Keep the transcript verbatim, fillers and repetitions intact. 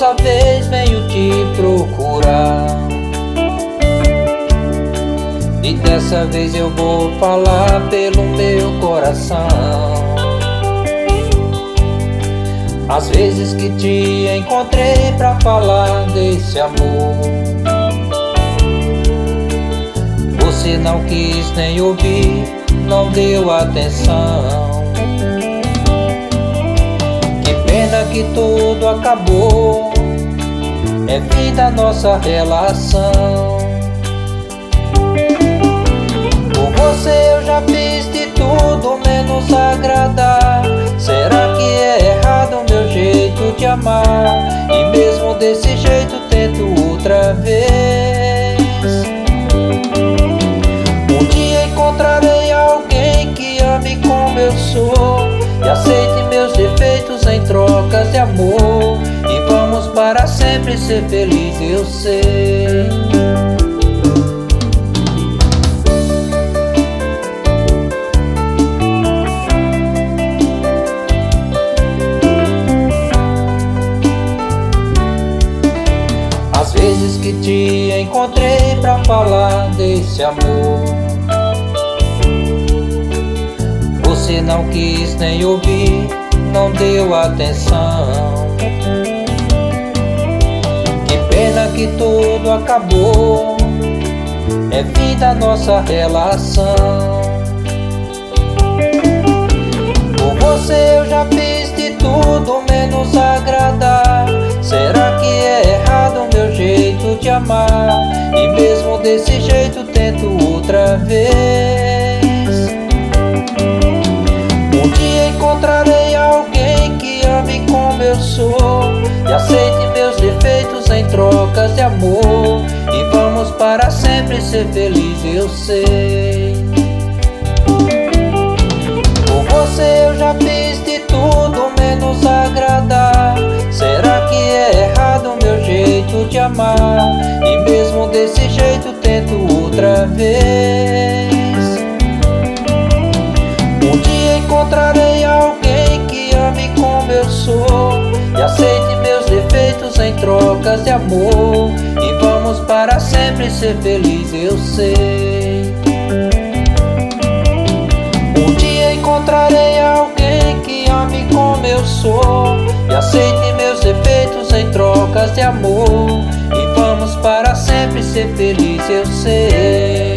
dessa vez venho te procurar, e dessa vez eu vou falar pelo meu coração. As vezes que te encontrei pra falar desse amor, você não quis nem ouvir, não deu atenção. Que pena que tudo acabou, é fim da nossa relação. Por você eu já fiz de tudo menos agradar. Será que é errado o meu jeito de amar? E mesmo desse jeito tento outra vez. Um dia encontrarei alguém que ame como eu sou e aceite meus defeitos em trocas de amor, e vamos para sempre ser felizes, eu sei. As vezes que te encontrei pra falar desse amor, você não quis nem ouvir, não deu atenção. Que pena que tudo acabou, é fim da nossa relação. Por você eu já fiz de tudo menos agradar. Será que é errado o meu jeito de amar? E mesmo desse jeito tento outra vez. Um dia encontrarei alguém que ame como eu sou e aceite meus defeitos em trocas de amor, e vamos para sempre ser felizes, eu sei. Por você eu já fiz de tudo menos agradar. Será que é errado o meu jeito de amar? E mesmo desse jeito tento outra vez. Um dia encontrarei alguém que ame como eu sou e aceite meus defeitos em trocas de amor, e vamos para sempre ser felizes, eu sei. Um dia encontrarei alguém que ame como eu sou e aceite meus defeitos em trocas de amor, e vamos para sempre ser felizes, eu sei.